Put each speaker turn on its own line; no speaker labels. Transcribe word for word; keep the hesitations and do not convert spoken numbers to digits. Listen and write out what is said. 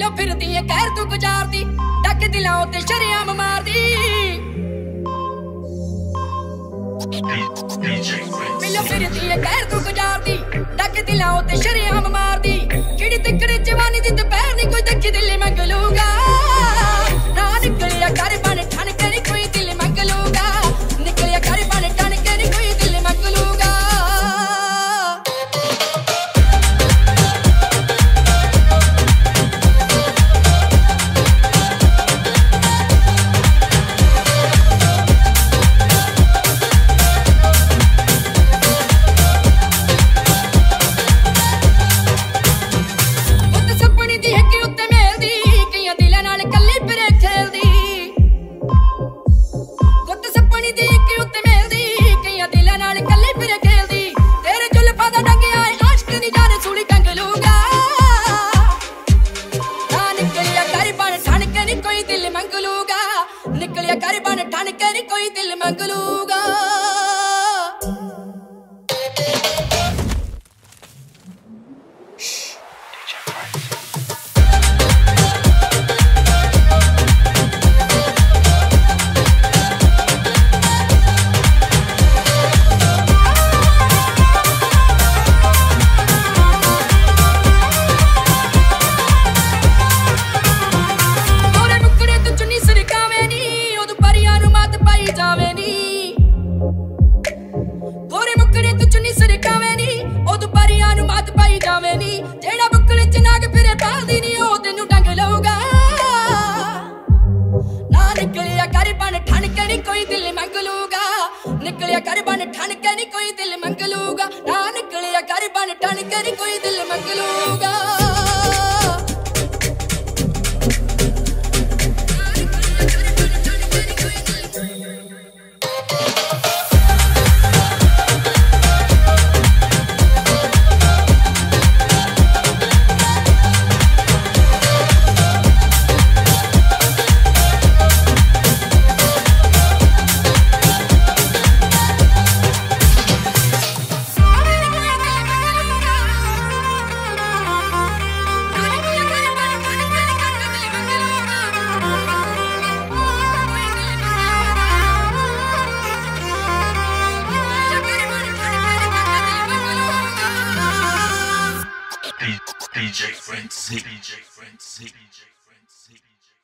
मिलो फिरदी है कहर तू गुजारदी डक दिलाओ ते शरेआम मारदी मिलो फिरदी है कहर तू गुजारदी डक दिलाओ ते शरेआम मारदी किड़ी तिकड़ी जवानी दी दोपहर नी कोई देखी दिल मंग लूगा ना निकलिया कर बन ठन के नी कोई दिल मंग लूगा निकलिया कर बन ठन के नी कोई दिल मंग लूगा निकलिया कर बन ठन के नी कोई दिल मंग लूगा जेड़ा बुकले च नाग फिरे पालदी नी ओ तेनू डंग लऊगा ना निकलिया कर बन ठन के नी कोई दिल मंग लूगा निकलिया कर बन ठन के नी कोई दिल मंग लूगा ना निकलिया कर बन ठन के नी कोई दिल मंग लूगा D J Frank Z D J Frank Z D J Frank Z D J